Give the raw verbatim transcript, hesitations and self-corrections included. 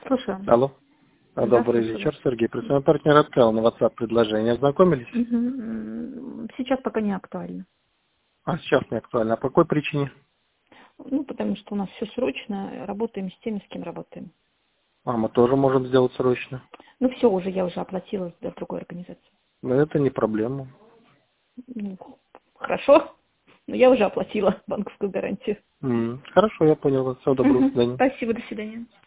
Слушаю. Алло. А, Да, Добрый слушаю. вечер, Сергей. Представляю, партнер отправил на WhatsApp предложение. Ознакомились? Мгм. Сейчас пока не актуально. А сейчас не актуально. А по какой причине? Ну, потому что у нас все срочно, работаем с теми, с кем работаем. А, мы тоже можем сделать срочно. Ну, все уже, я уже оплатила для другой организации. Но это не проблема. Ну, хорошо, но я уже оплатила банковскую гарантию. М, Хорошо, я понял вас. Всего доброго, до Мгм. свидания. Спасибо, до свидания.